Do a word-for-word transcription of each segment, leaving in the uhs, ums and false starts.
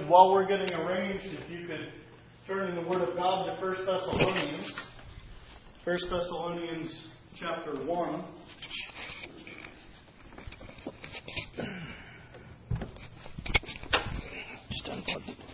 While we're getting arranged, if you could turn in the Word of God to First Thessalonians. First Thessalonians chapter one. Just unplug it.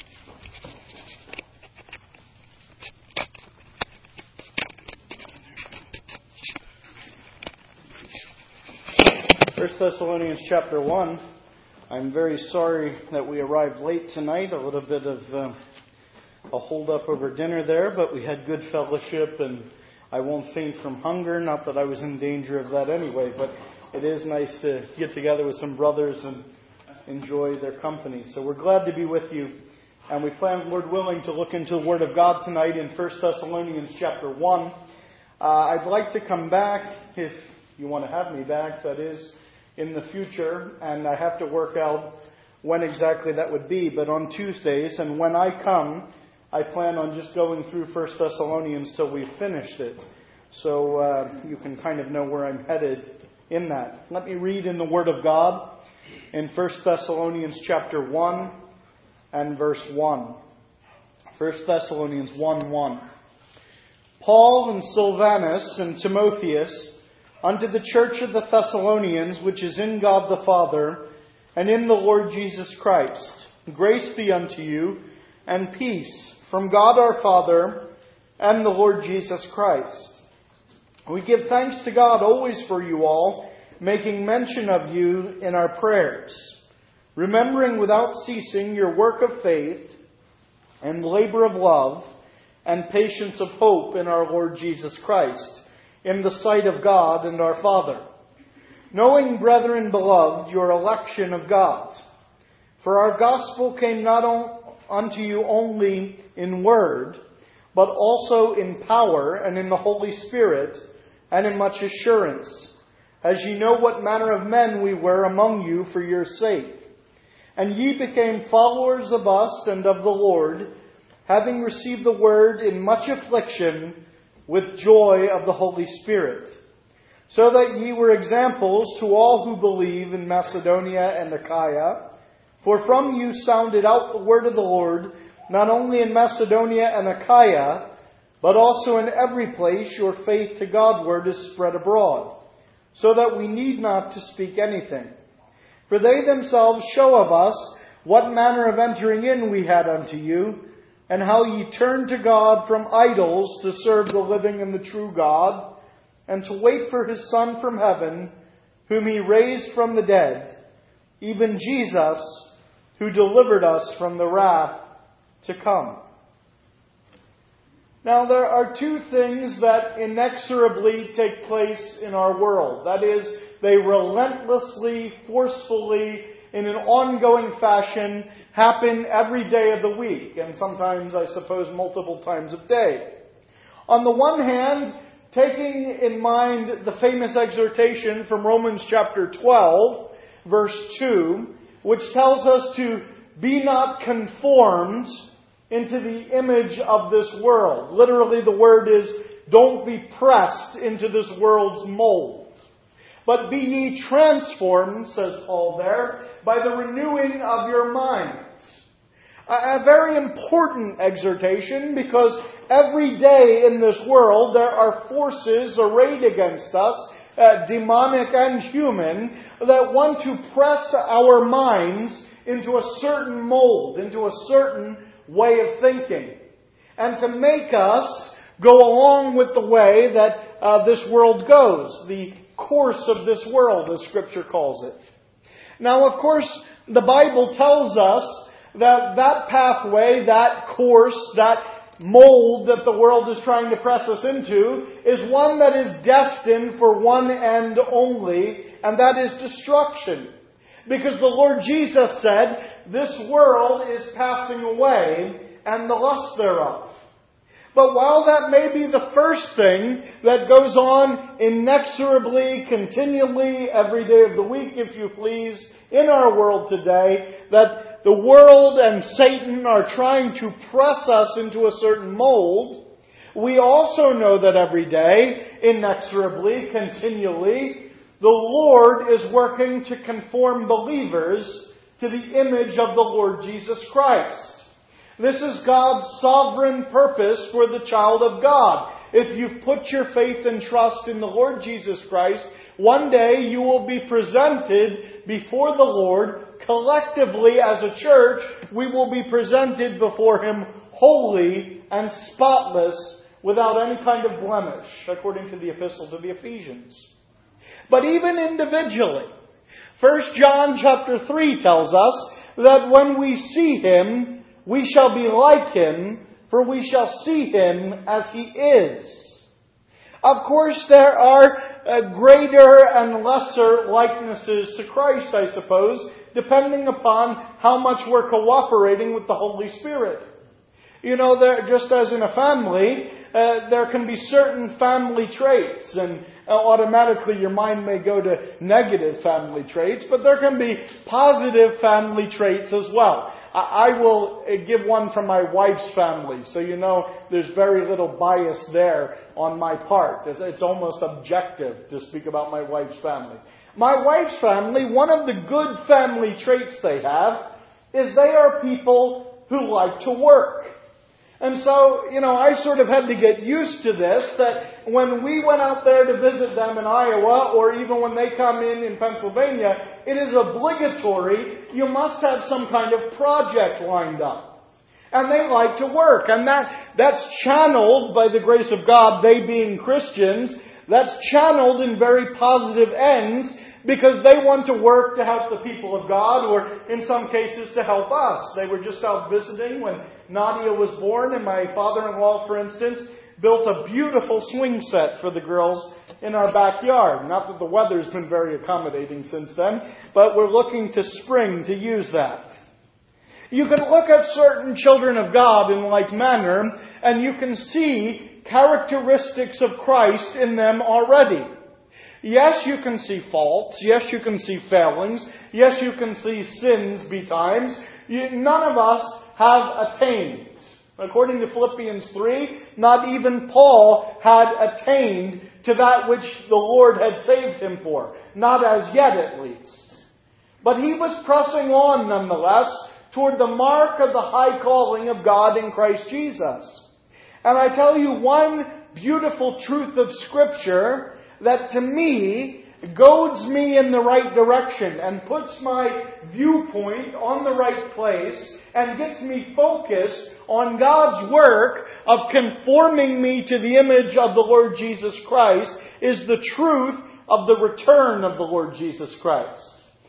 First Thessalonians chapter one. I'm very sorry that we arrived late tonight. A little bit of uh, a hold up over dinner there, but we had good fellowship, and I won't faint from hunger. Not that I was in danger of that anyway, but it is nice to get together with some brothers and enjoy their company. So we're glad to be with you, and we plan, Lord willing, to look into the Word of God tonight in First Thessalonians chapter one. Uh, I'd like to come back, if you want to have me back, that is, in the future, and I have to work out when exactly that would be, but on Tuesdays, and when I come, I plan on just going through First Thessalonians till we've finished it. So uh, you can kind of know where I'm headed in that. Let me read in the Word of God in First Thessalonians chapter one and verse one. First Thessalonians one one. Paul and Silvanus and Timotheus, unto the church of the Thessalonians, which is in God the Father, and in the Lord Jesus Christ, grace be unto you, and peace from God our Father, and the Lord Jesus Christ. We give thanks to God always for you all, making mention of you in our prayers, remembering without ceasing your work of faith, and labor of love, and patience of hope in our Lord Jesus Christ, in the sight of God and our Father. Knowing, brethren beloved, your election of God. For our gospel came not on, unto you only in word, but also in power and in the Holy Spirit, and in much assurance, as ye know what manner of men we were among you for your sake. And ye became followers of us and of the Lord, having received the word in much affliction, with joy of the Holy Spirit, so that ye were examples to all who believe in Macedonia and Achaia. For from you sounded out the word of the Lord, not only in Macedonia and Achaia, but also in every place your faith to Godward is spread abroad, so that we need not to speak anything. For they themselves show of us what manner of entering in we had unto you, and how ye turned to God from idols to serve the living and the true God, and to wait for his Son from heaven, whom he raised from the dead, even Jesus, who delivered us from the wrath to come. Now there are two things that inexorably take place in our world. That is, they relentlessly, forcefully, in an ongoing fashion, happen every day of the week, and sometimes, I suppose, multiple times a day. On the one hand, taking in mind the famous exhortation from Romans chapter twelve, verse two, which tells us to be not conformed into the image of this world. Literally, the word is, don't be pressed into this world's mold. But be ye transformed, says Paul there, by the renewing of your minds. A very important exhortation, because every day in this world there are forces arrayed against us, uh, demonic and human, that want to press our minds into a certain mold, into a certain way of thinking, and to make us go along with the way that uh, this world goes, the course of this world, as Scripture calls it. Now, of course, the Bible tells us that that pathway, that course, that mold that the world is trying to press us into is one that is destined for one end only, and that is destruction. Because the Lord Jesus said, this world is passing away, and the lust thereof. But while that may be the first thing that goes on inexorably, continually, every day of the week, if you please, in our world today, that the world and Satan are trying to press us into a certain mold, we also know that every day, inexorably, continually, the Lord is working to conform believers to the image of the Lord Jesus Christ. This is God's sovereign purpose for the child of God. If you've put your faith and trust in the Lord Jesus Christ, one day you will be presented before the Lord. Collectively as a church, we will be presented before Him holy and spotless, without any kind of blemish, according to the epistle to the Ephesians. But even individually, First John chapter three tells us that when we see Him, we shall be like Him, for we shall see Him as He is. Of course, there are uh, greater and lesser likenesses to Christ, I suppose, depending upon how much we're cooperating with the Holy Spirit. You know, there, just as in a family, uh, there can be certain family traits, and uh, automatically your mind may go to negative family traits, but there can be positive family traits as well. I, I will give one from my wife's family, so you know there's very little bias there on my part. It's, it's almost objective to speak about my wife's family. My wife's family, one of the good family traits they have is they are people who like to work. And so, you know, I sort of had to get used to this, that when we went out there to visit them in Iowa, or even when they come in in Pennsylvania, it is obligatory. You must have some kind of project lined up. And they like to work. And that that's channeled, by the grace of God, they being Christians, that's channeled in very positive ends, because they want to work to help the people of God, or in some cases to help us. They were just out visiting when Nadia was born, and my father-in-law, for instance, built a beautiful swing set for the girls in our backyard. Not that the weather's been very accommodating since then, but we're looking to spring to use that. You can look at certain children of God in like manner, and you can see characteristics of Christ in them already. Yes, you can see faults. Yes, you can see failings. Yes, you can see sins betimes. You, none of us have attained. According to Philippians three, not even Paul had attained to that which the Lord had saved him for. Not as yet, at least. But he was pressing on, nonetheless, toward the mark of the high calling of God in Christ Jesus. And I tell you one beautiful truth of Scripture that to me goads me in the right direction and puts my viewpoint on the right place and gets me focused on God's work of conforming me to the image of the Lord Jesus Christ, is the truth of the return of the Lord Jesus Christ.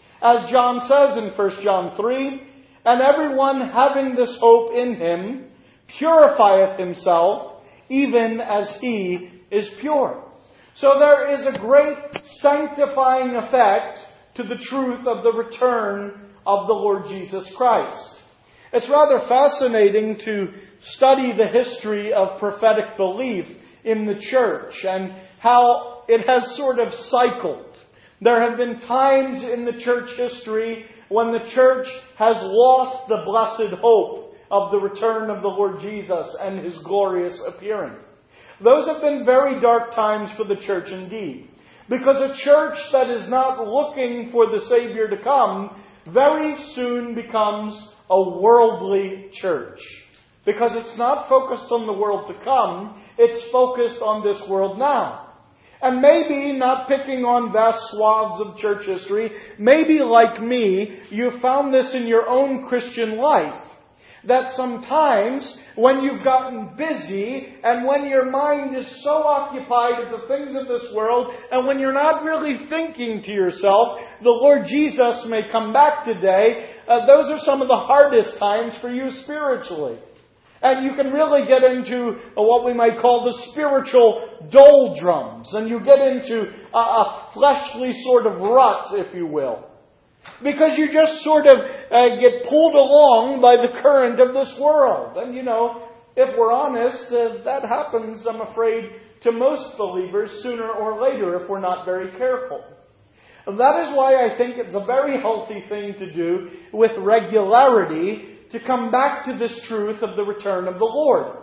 As John says in First John three, "And everyone having this hope in Him purifieth himself, even as He is pure." So there is a great sanctifying effect to the truth of the return of the Lord Jesus Christ. It's rather fascinating to study the history of prophetic belief in the church and how it has sort of cycled. There have been times in the church history when the church has lost the blessed hope of the return of the Lord Jesus and His glorious appearing. Those have been very dark times for the church indeed. Because a church that is not looking for the Savior to come very soon becomes a worldly church. Because it's not focused on the world to come, it's focused on this world now. And maybe, not picking on vast swaths of church history, maybe like me, you found this in your own Christian life. That sometimes when you've gotten busy and when your mind is so occupied with the things of this world and when you're not really thinking to yourself, the Lord Jesus may come back today, uh, those are some of the hardest times for you spiritually. And you can really get into uh, what we might call the spiritual doldrums. And you get into a, a fleshly sort of rut, if you will. Because you just sort of uh, get pulled along by the current of this world. And you know, if we're honest, uh, that happens, I'm afraid, to most believers sooner or later if we're not very careful. And that is why I think it's a very healthy thing to do with regularity to come back to this truth of the return of the Lord.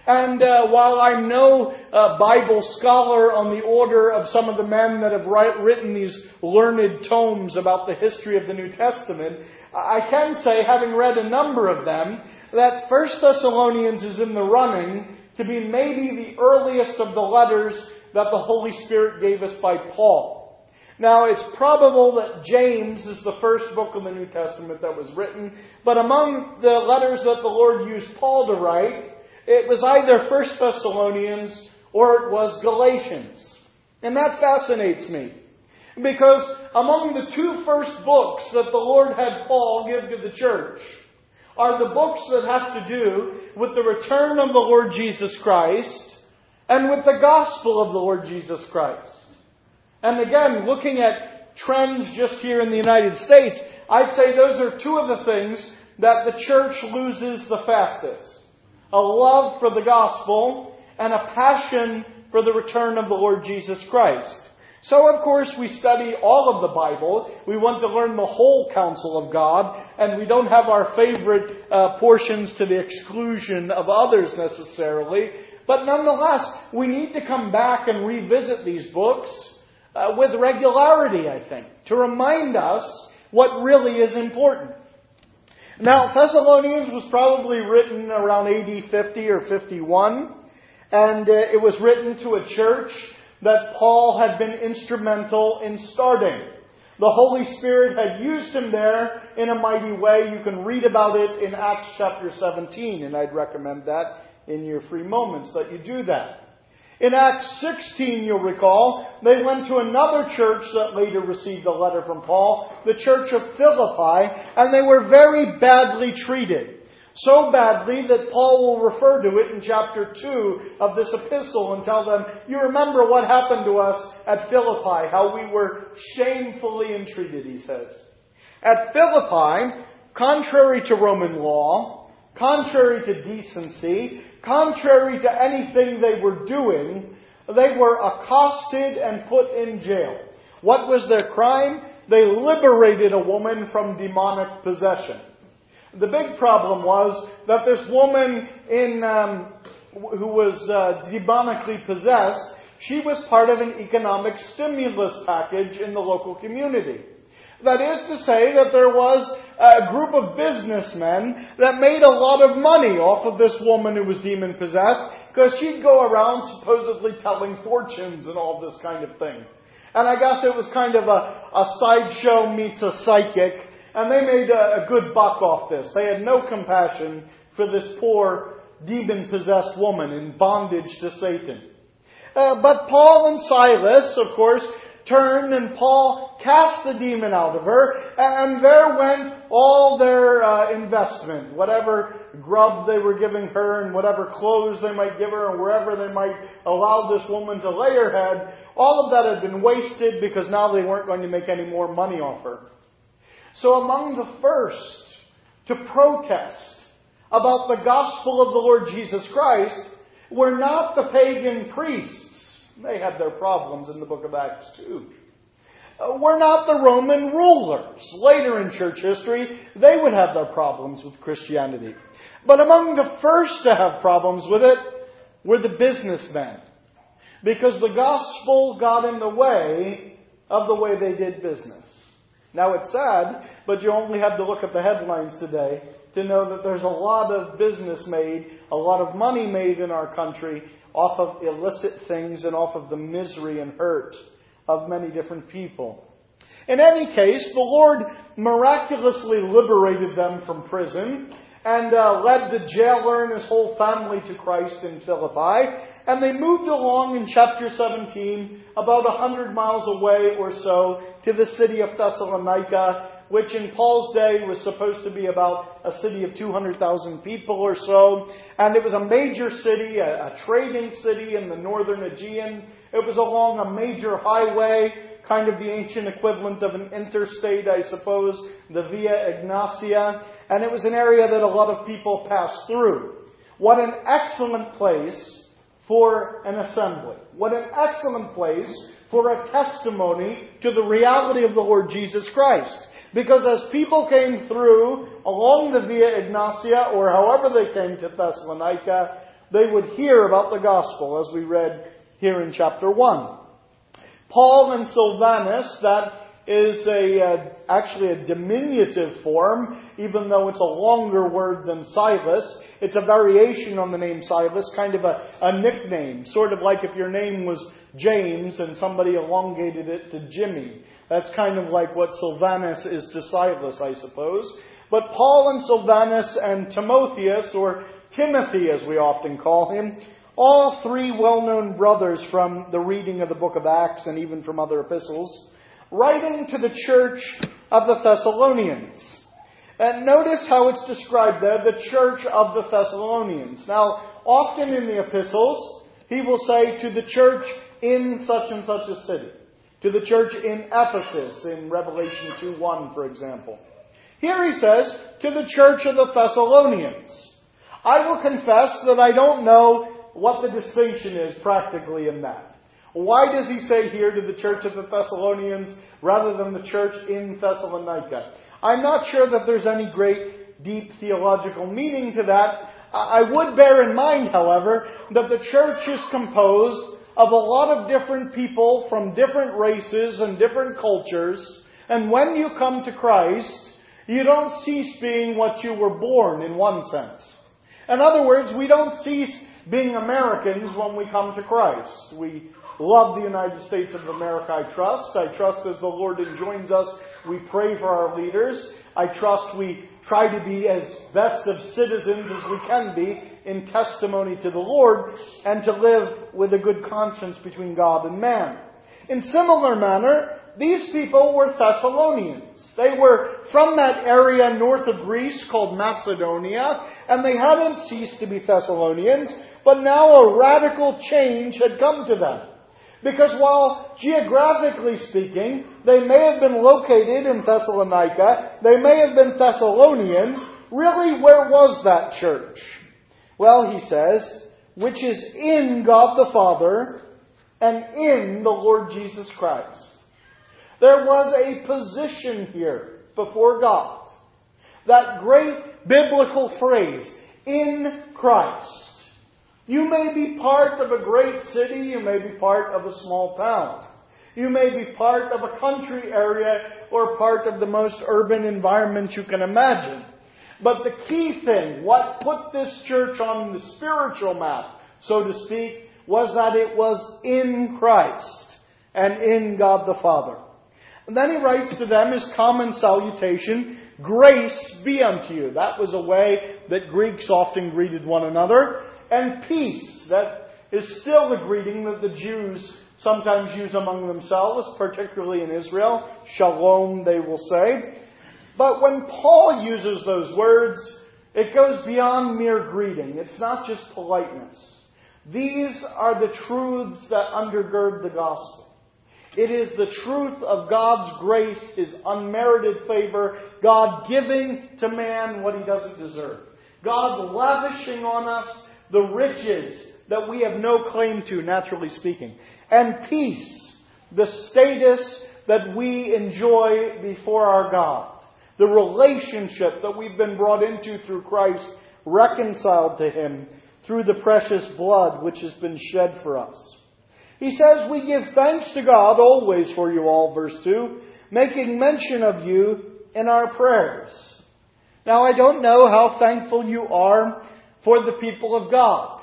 And uh, while I'm no uh, Bible scholar on the order of some of the men that have write, written these learned tomes about the history of the New Testament, I can say, having read a number of them, that First Thessalonians is in the running to be maybe the earliest of the letters that the Holy Spirit gave us by Paul. Now, it's probable that James is the first book of the New Testament that was written, but among the letters that the Lord used Paul to write, it was either First Thessalonians or it was Galatians. And that fascinates me. Because among the two first books that the Lord had Paul give to the church are the books that have to do with the return of the Lord Jesus Christ and with the gospel of the Lord Jesus Christ. And again, looking at trends just here in the United States, I'd say those are two of the things that the church loses the fastest. A love for the gospel, and a passion for the return of the Lord Jesus Christ. So, of course, we study all of the Bible. We want to learn the whole counsel of God, and we don't have our favorite uh, portions to the exclusion of others necessarily. But nonetheless, we need to come back and revisit these books uh, with regularity, I think, to remind us what really is important. Now, Thessalonians was probably written around A D fifty or fifty-one, and uh, it was written to a church that Paul had been instrumental in starting. The Holy Spirit had used him there in a mighty way. You can read about it in Acts chapter seventeen, and I'd recommend that in your free moments that you do that. In Acts sixteen, you'll recall, they went to another church that later received a letter from Paul, the church of Philippi, and they were very badly treated. So badly that Paul will refer to it in chapter two of this epistle and tell them, you remember what happened to us at Philippi, how we were shamefully entreated, he says. At Philippi, contrary to Roman law, contrary to decency, contrary to anything they were doing, they were accosted and put in jail. What was their crime? They liberated a woman from demonic possession. The big problem was that this woman in um, who was uh, demonically possessed, she was part of an economic stimulus package in the local community. That is to say that there was a group of businessmen that made a lot of money off of this woman who was demon-possessed, because she'd go around supposedly telling fortunes and all this kind of thing. And I guess it was kind of a, a sideshow meets a psychic, and they made a, a good buck off this. They had no compassion for this poor demon-possessed woman in bondage to Satan. Uh, but Paul and Silas, of course, turned, and Paul cast the demon out of her, and there went all their uh, investment, whatever grub they were giving her and whatever clothes they might give her and wherever they might allow this woman to lay her head, all of that had been wasted because now they weren't going to make any more money off her. So among the first to protest about the gospel of the Lord Jesus Christ were not the pagan priests. They had their problems in the book of Acts too. Uh, were not the Roman rulers. Later in church history, they would have their problems with Christianity. But among the first to have problems with it were the businessmen. Because the gospel got in the way of the way they did business. Now it's sad, but you only have to look at the headlines today to know that there's a lot of business made, a lot of money made in our country off of illicit things and off of the misery and hurt of many different people. In any case, the Lord miraculously liberated them from prison and uh, led the jailer and his whole family to Christ in Philippi. And they moved along in chapter seventeen, about a hundred miles away or so, to the city of Thessalonica, which in Paul's day was supposed to be about a city of two hundred thousand people or so. And it was a major city, a, a trading city in the northern Aegean. It was along a major highway, kind of the ancient equivalent of an interstate, I suppose, the Via Egnatia. And it was an area that a lot of people passed through. What an excellent place for an assembly. What an excellent place for a testimony to the reality of the Lord Jesus Christ. Because as people came through along the Via Egnatia, or however they came to Thessalonica, they would hear about the gospel, as we read here in chapter one. Paul and Silvanus, that is a uh, actually a diminutive form, even though it's a longer word than Silas. It's a variation on the name Silas, kind of a, a nickname, sort of like if your name was James and somebody elongated it to Jimmy. That's kind of like what Silvanus is to Silas, I suppose. But Paul and Silvanus and Timotheus, or Timothy as we often call him, all three well-known brothers from the reading of the book of Acts and even from other epistles, writing to the church of the Thessalonians. And notice how it's described there, the church of the Thessalonians. Now, often in the epistles, he will say to the church in such and such a city. To the church in Ephesus, in Revelation two one, for example. Here he says, to the church of the Thessalonians. I will confess that I don't know what the distinction is practically in that. Why does he say here to the church of the Thessalonians rather than the church in Thessalonica? I'm not sure that there's any great deep theological meaning to that. I would bear in mind, however, that the church is composed of a lot of different people from different races and different cultures. And when you come to Christ, you don't cease being what you were born in one sense. In other words, we don't cease being Americans when we come to Christ. We love the United States of America, I trust. I trust as the Lord enjoins us, we pray for our leaders. I trust we try to be as best of citizens as we can be in testimony to the Lord and to live with a good conscience between God and man. In similar manner, these people were Thessalonians. They were from that area north of Greece called Macedonia, and they hadn't ceased to be Thessalonians, but now a radical change had come to them. Because while geographically speaking, they may have been located in Thessalonica, they may have been Thessalonians, really where was that church? Well, he says, which is in God the Father and in the Lord Jesus Christ. There was a position here before God. That great biblical phrase, in Christ. You may be part of a great city, you may be part of a small town. You may be part of a country area or part of the most urban environment you can imagine. But the key thing, what put this church on the spiritual map, so to speak, was that it was in Christ and in God the Father. And then he writes to them his common salutation, grace be unto you. That was a way that Greeks often greeted one another. And peace, that is still the greeting that the Jews sometimes use among themselves, particularly in Israel. Shalom, they will say. But when Paul uses those words, it goes beyond mere greeting. It's not just politeness. These are the truths that undergird the gospel. It is the truth of God's grace, His unmerited favor, God giving to man what he doesn't deserve. God lavishing on us the riches that we have no claim to, naturally speaking. And peace, the status that we enjoy before our God. The relationship that we've been brought into through Christ, reconciled to Him through the precious blood which has been shed for us. He says, we give thanks to God always for you all, verse two, making mention of you in our prayers. Now, I don't know how thankful you are for the people of God.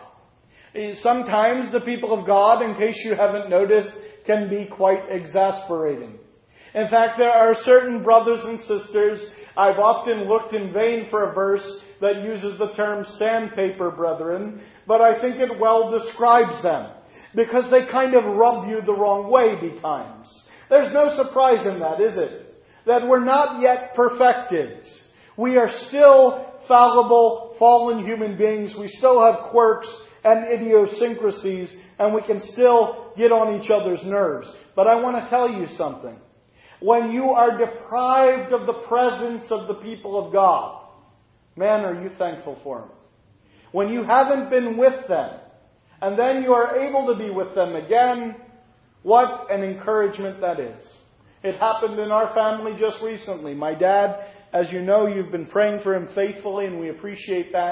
Sometimes the people of God, in case you haven't noticed, can be quite exasperating. In fact, there are certain brothers and sisters, I've often looked in vain for a verse that uses the term sandpaper brethren, but I think it well describes them, because they kind of rub you the wrong way betimes. There's no surprise in that, is it? That we're not yet perfected. We are still fallible, fallen human beings. We still have quirks and idiosyncrasies, and we can still get on each other's nerves. But I want to tell you something. When you are deprived of the presence of the people of God, man, are you thankful for them. When you haven't been with them, and then you are able to be with them again, what an encouragement that is. It happened in our family just recently. My dad, as you know, you've been praying for him faithfully, and we appreciate that.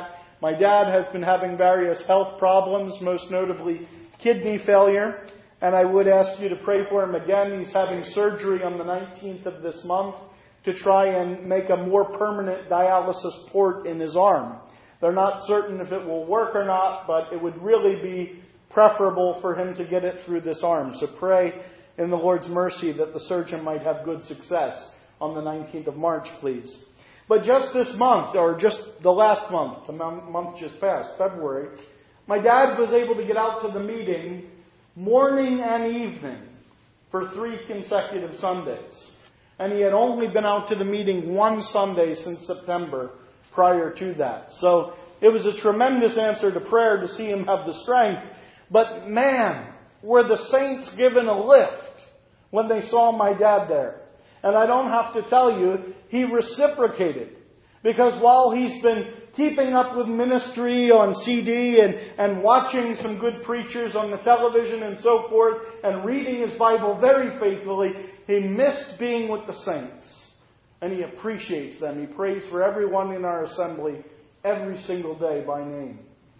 My dad has been having various health problems, most notably kidney failure. And I would ask you to pray for him again. He's having surgery on the nineteenth of this month to try and make a more permanent dialysis port in his arm. They're not certain if it will work or not, but it would really be preferable for him to get it through this arm. So pray in the Lord's mercy that the surgeon might have good success on the nineteenth of March, please. But just this month, or just the last month, the month just passed, February, my dad was able to get out to the meeting morning and evening for three consecutive Sundays. And he had only been out to the meeting one Sunday since September prior to that. So it was a tremendous answer to prayer to see him have the strength. But man, were the saints given a lift when they saw my dad there. And I don't have to tell you, he reciprocated. Because while he's been keeping up with ministry on C D and, and watching some good preachers on the television and so forth, and reading his Bible very faithfully, he missed being with the saints. And he appreciates them. He prays for everyone in our assembly every single day by name.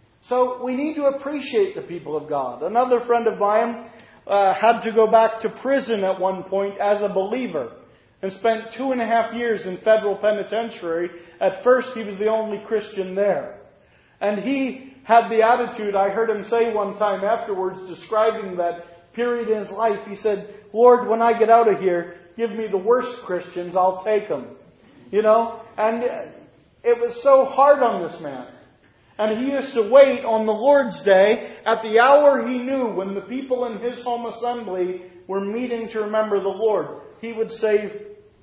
So we need to appreciate the people of God. Another friend of mine uh, had to go back to prison at one point as a believer and spent two and a half years in federal penitentiary. At first, he was the only Christian there. And he had the attitude, I heard him say one time afterwards, describing that period in his life, he said, Lord, when I get out of here, give me the worst Christians, I'll take them. You know? And it was so hard on this man. And he used to wait on the Lord's Day at the hour he knew when the people in his home assembly were meeting to remember the Lord. He would save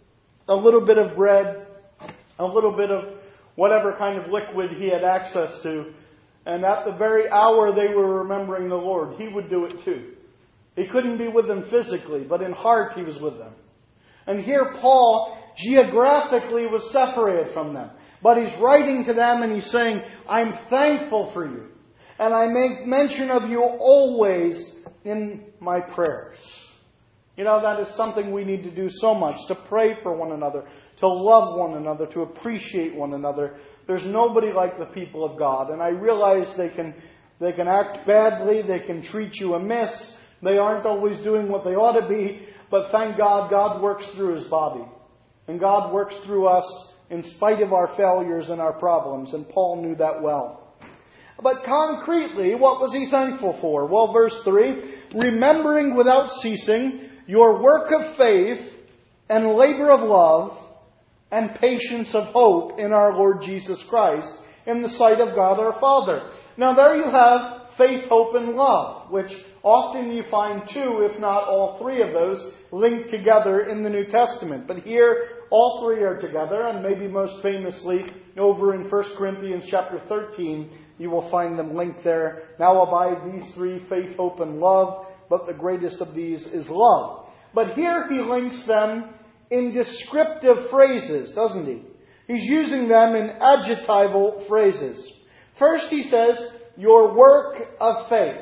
a little bit of bread, a little bit of whatever kind of liquid he had access to. And at the very hour they were remembering the Lord, he would do it too. He couldn't be with them physically, but in heart he was with them. And here Paul geographically was separated from them. But he's writing to them and he's saying, I'm thankful for you. And I make mention of you always in my prayers. You know, that is something we need to do so much, to pray for one another, to love one another, to appreciate one another. There's nobody like the people of God. And I realize they can, they can act badly, they can treat you amiss, they aren't always doing what they ought to be, but thank God, God works through His body. And God works through us in spite of our failures and our problems, and Paul knew that well. But concretely, what was he thankful for? Well, verse three, remembering without ceasing your work of faith and labor of love and patience of hope in our Lord Jesus Christ in the sight of God our Father. Now there you have faith, hope, and love, which often you find two, if not all three of those, linked together in the New Testament. But here, all three are together, and maybe most famously over in First Corinthians chapter thirteen, you will find them linked there. Now abide these three, faith, hope, and love, but the greatest of these is love. But here he links them in descriptive phrases, doesn't he? He's using them in adjectival phrases. First he says, your work of faith.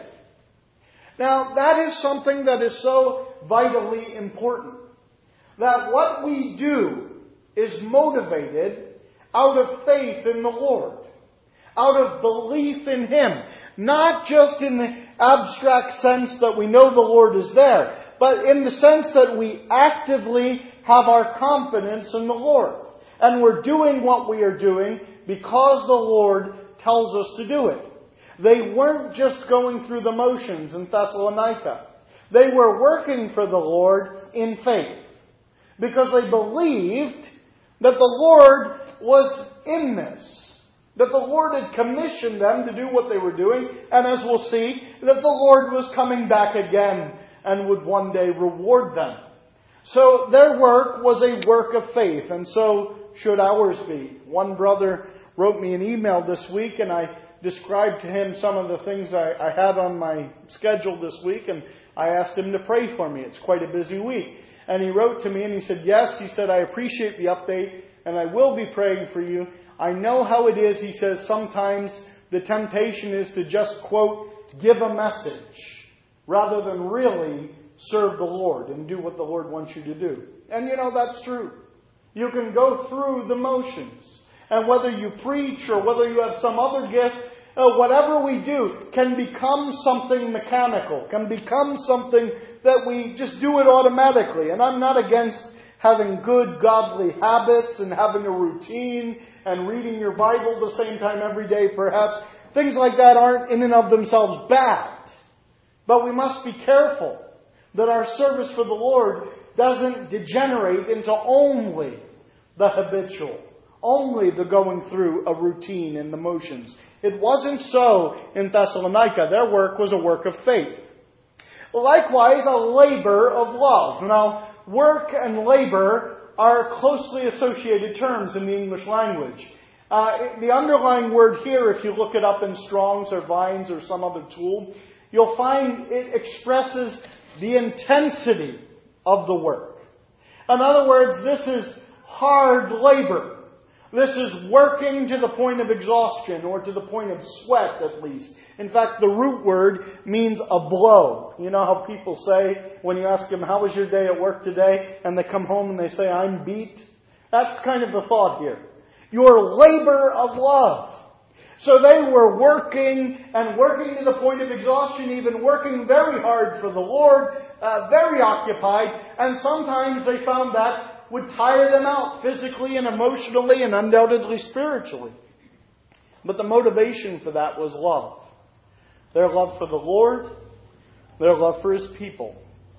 Now that is something that is so vitally important. That what we do is motivated out of faith in the Lord. Out of belief in Him. Not just in the abstract sense that we know the Lord is there, but in the sense that we actively have our confidence in the Lord. And we're doing what we are doing because the Lord tells us to do it. They weren't just going through the motions in Thessalonica. They were working for the Lord in faith. Because they believed that the Lord was in this. That the Lord had commissioned them to do what they were doing. And as we'll see, that the Lord was coming back again and would one day reward them. So their work was a work of faith. And so should ours be. One brother wrote me an email this week and I described to him some of the things I, I had on my schedule this week. And I asked him to pray for me. It's quite a busy week. And he wrote to me and he said, yes, he said, I appreciate the update and I will be praying for you. I know how it is, he says, sometimes the temptation is to just, quote, give a message rather than really serve the Lord and do what the Lord wants you to do. And you know, that's true. You can go through the motions And whether you preach or whether you have some other gift, uh, whatever we do can become something mechanical, can become something that we just do it automatically. And I'm not against having good godly habits and having a routine and reading your Bible the same time every day perhaps. Things like that aren't in and of themselves bad. But we must be careful that our service for the Lord doesn't degenerate into only the habitual, only the going through a routine and the motions. It wasn't so in Thessalonica. Their work was a work of faith. Likewise, a labor of love. Now, work and labor are closely associated terms in the English language. Uh, the underlying word here, if you look it up in Strong's or Vine's or some other tool, you'll find it expresses the intensity of the work. In other words, this is hard labor. This is working to the point of exhaustion, or to the point of sweat at least. In fact, the root word means a blow. You know how people say, when you ask them, how was your day at work today? And they come home and they say, I'm beat. That's kind of the thought here. Your labor of love. So they were working and working to the point of exhaustion, even working very hard for the Lord, uh, very occupied, and sometimes they found that would tire them out physically and emotionally and undoubtedly spiritually. But the motivation for that was love. Their love for the Lord, their love for His people.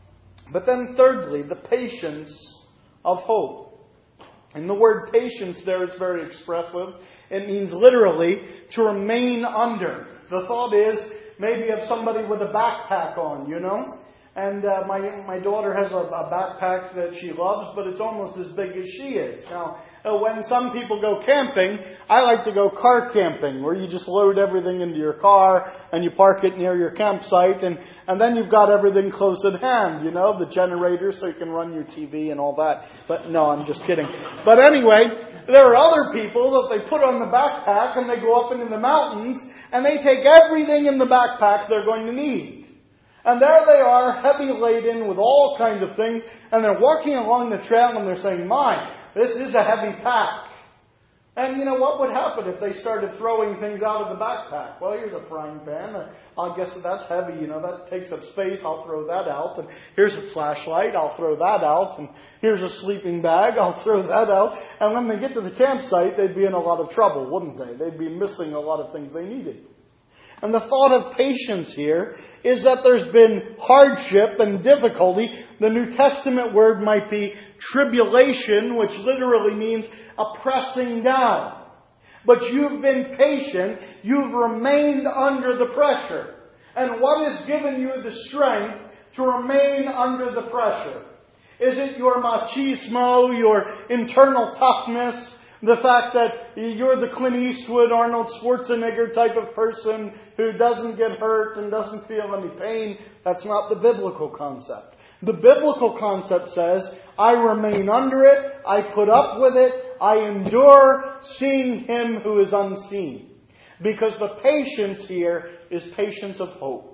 But then thirdly, the patience of hope. And the word patience there is very expressive. It means literally to remain under. The thought is maybe of somebody with a backpack on, you know. And uh, my my daughter has a, a backpack that she loves, but it's almost as big as she is. Now, uh, when some people go camping, I like to go car camping, where you just load everything into your car and you park it near your campsite, and, and then you've got everything close at hand, you know, the generator so you can run your T V and all that. But no, I'm just kidding. But anyway, there are other people that they put on the backpack and they go up into the mountains and they take everything in the backpack they're going to need. And there they are, heavy laden with all kinds of things, and they're walking along the trail and they're saying, my, this is a heavy pack. And you know, what would happen if they started throwing things out of the backpack? Well, here's a frying pan. I guess that's heavy, you know, that takes up space. I'll throw that out. And here's a flashlight. I'll throw that out. And here's a sleeping bag. I'll throw that out. And when they get to the campsite, they'd be in a lot of trouble, wouldn't they? They'd be missing a lot of things they needed. And the thought of patience here is that there's been hardship and difficulty. The New Testament word might be tribulation, which literally means a pressing down. But you've been patient. You've remained under the pressure. And what has given you the strength to remain under the pressure? Is it your machismo, your internal toughness? The fact that you're the Clint Eastwood, Arnold Schwarzenegger type of person who doesn't get hurt and doesn't feel any pain? That's not the biblical concept. The biblical concept says, I remain under it, I put up with it, I endure seeing Him who is unseen. Because the patience here is patience of hope.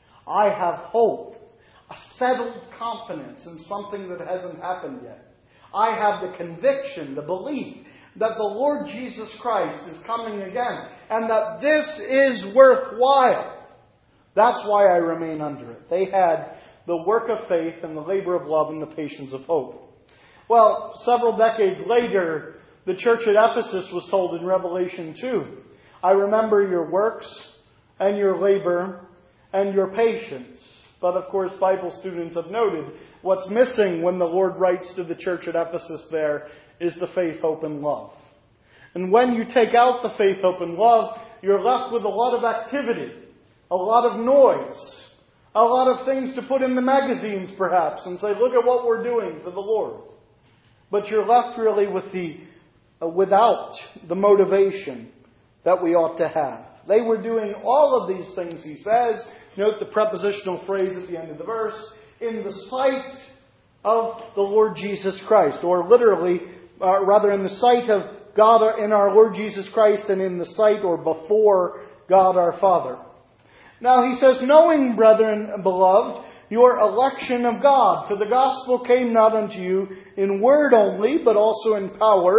I have hope, a settled confidence in something that hasn't happened yet. I have the conviction, the belief, that the Lord Jesus Christ is coming again, and that this is worthwhile. That's why I remain under it. They had the work of faith and the labor of love and the patience of hope. Well, several decades later, the church at Ephesus was told in Revelation two, I remember your works and your labor and your patience. But of course, Bible students have noted what's missing when the Lord writes to the church at Ephesus there is the faith, hope, and love. And when you take out the faith, hope, and love, you're left with a lot of activity, a lot of noise, a lot of things to put in the magazines perhaps and say, look at what we're doing for the Lord. But you're left really with the uh, without the motivation that we ought to have. They were doing all of these things, he says. Note the prepositional phrase at the end of the verse, in the sight of the Lord Jesus Christ, or literally, uh, rather in the sight of God in our Lord Jesus Christ, and in the sight or before God our Father. Now he says, knowing, brethren, beloved, your election of God, for the gospel came not unto you in word only, but also in power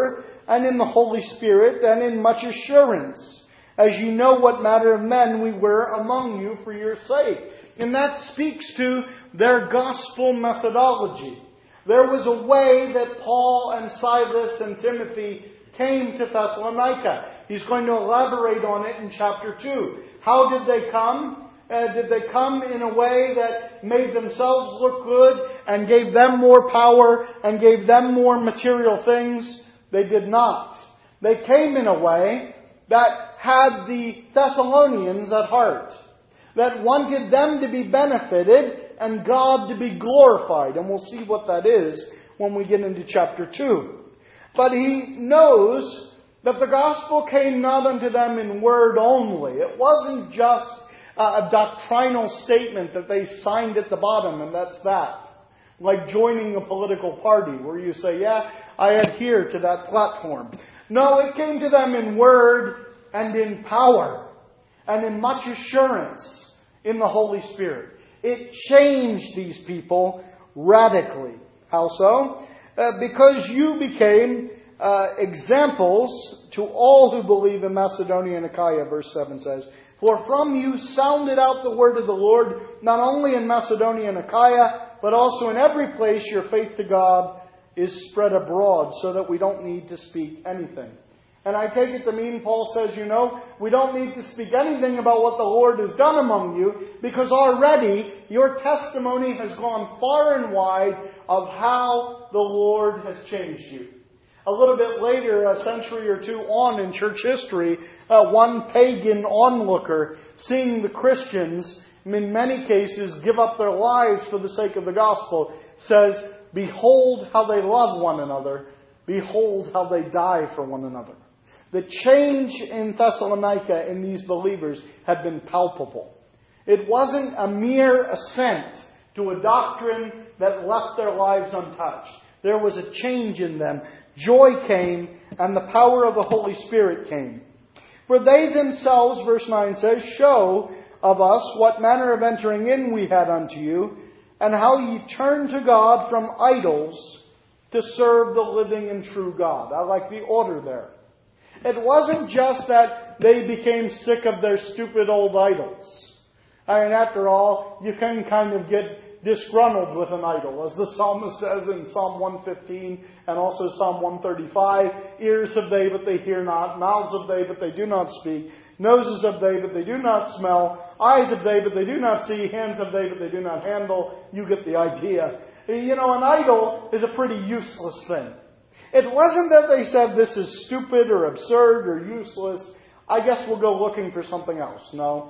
and in the Holy Spirit, and in much assurance, as you know what manner of men we were among you for your sake. And that speaks to their gospel methodology. There was a way that Paul and Silas and Timothy came to Thessalonica. He's going to elaborate on it in chapter two. How did they come? Uh, did they come in a way that made themselves look good and gave them more power and gave them more material things? They did not. They came in a way that had the Thessalonians at heart, that wanted them to be benefited and God to be glorified. And we'll see what that is when we get into chapter two. But he knows that the gospel came not unto them in word only. It wasn't just a doctrinal statement that they signed at the bottom and that's that. Like joining a political party where you say, yeah, I adhere to that platform. No, it came to them in word and in power and in much assurance in the Holy Spirit. It changed these people radically. How so? Uh, because you became uh, examples to all who believe in Macedonia and Achaia, verse seven says. For from you sounded out the word of the Lord, not only in Macedonia and Achaia, but also in every place your faith to God is spread abroad, so that we don't need to speak anything. And I take it to mean, Paul says, you know, we don't need to speak anything about what the Lord has done among you, because already your testimony has gone far and wide of how the Lord has changed you. A little bit later, a century or two on in church history, uh, one pagan onlooker, seeing the Christians, in many cases, give up their lives for the sake of the gospel, says, behold how they love one another. Behold how they die for one another. The change in Thessalonica in these believers had been palpable. It wasn't a mere assent to a doctrine that left their lives untouched. There was a change in them. Joy came, and the power of the Holy Spirit came. For they themselves, verse nine says, show of us what manner of entering in we had unto you, and how ye turned to God from idols to serve the living and true God. I like the order there. It wasn't just that they became sick of their stupid old idols. I mean, after all, you can kind of get disgruntled with an idol. As the psalmist says in Psalm one fifteen and also Psalm one thirty-five, ears have they, but they hear not. Mouths have they, but they do not speak. Noses have they, but they do not smell. Eyes have they, but they do not see. Hands have they, but they do not handle. You get the idea. You know, an idol is a pretty useless thing. It wasn't that they said this is stupid or absurd or useless. I guess we'll go looking for something else. No.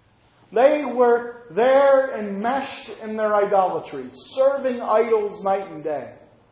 They were there enmeshed in their idolatry, serving idols night and day,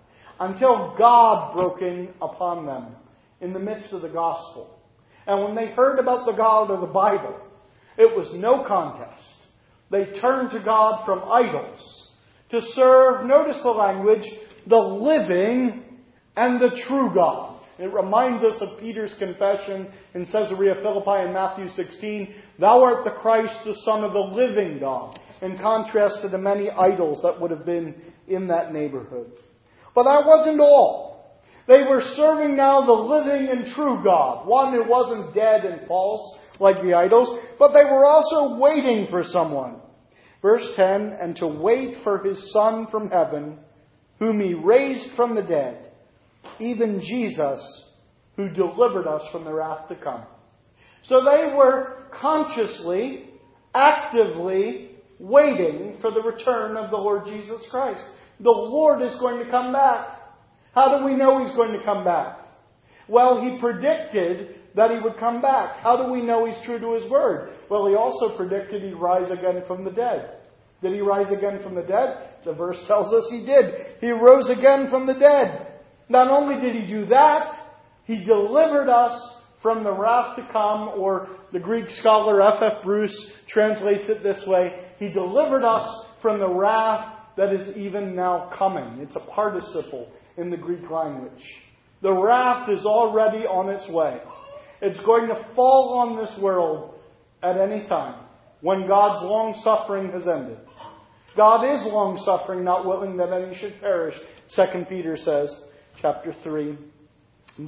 until God broke in upon them in the midst of the gospel. And when they heard about the God of the Bible, it was no contest. They turned to God from idols to serve, notice the language, the living and the true God. It reminds us of Peter's confession in Caesarea Philippi in Matthew sixteen, Thou art the Christ, the Son of the living God, in contrast to the many idols that would have been in that neighborhood. But that wasn't all. They were serving now the living and true God, one who wasn't dead and false like the idols, but they were also waiting for someone. Verse ten, and to wait for His Son from heaven, whom He raised from the dead, even Jesus, who delivered us from the wrath to come. So they were consciously, actively waiting for the return of the Lord Jesus Christ. The Lord is going to come back. How do we know He's going to come back? Well, He predicted that He would come back. How do we know He's true to His word? Well, He also predicted He'd rise again from the dead. Did He rise again from the dead? The verse tells us He did. He rose again from the dead. Not only did He do that, He delivered us from the wrath to come, or the Greek scholar F F Bruce translates it this way, He delivered us from the wrath that is even now coming. It's a participle in the Greek language. The wrath is already on its way. It's going to fall on this world at any time when God's long-suffering has ended. God is long-suffering, not willing that any should perish, Second Peter says, chapter three. But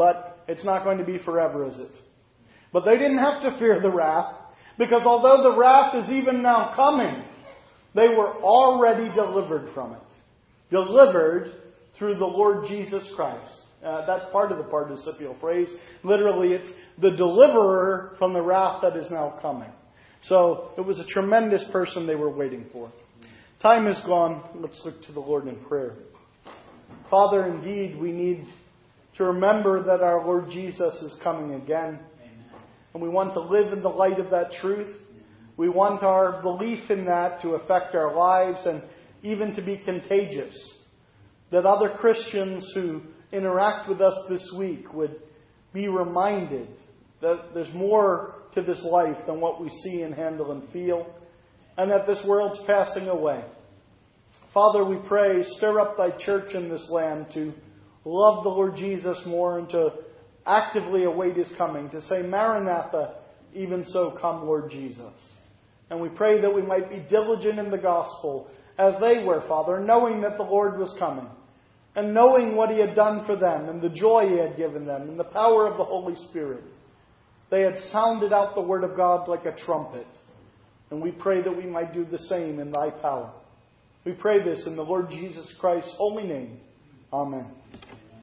It's not going to be forever, is it? But they didn't have to fear the wrath, because although the wrath is even now coming, they were already delivered from it. Delivered through the Lord Jesus Christ. Uh, that's part of the participial phrase. Literally, it's the deliverer from the wrath that is now coming. So it was a tremendous person they were waiting for. Time is gone. Let's look to the Lord in prayer. Father, indeed, we need to remember that our Lord Jesus is coming again. And we want to live in the light of that truth. We want our belief in that to affect our lives and even to be contagious. That other Christians who interact with us this week would be reminded that there's more to this life than what we see and handle and feel, and that this world's passing away. Father, we pray, stir up thy church in this land to love the Lord Jesus more and to actively await his coming, to say, Maranatha, even so come, Lord Jesus. And we pray that we might be diligent in the gospel as they were, Father, knowing that the Lord was coming and knowing what he had done for them and the joy he had given them and the power of the Holy Spirit. They had sounded out the word of God like a trumpet. And we pray that we might do the same in thy power. We pray this in the Lord Jesus Christ's holy name. Amen.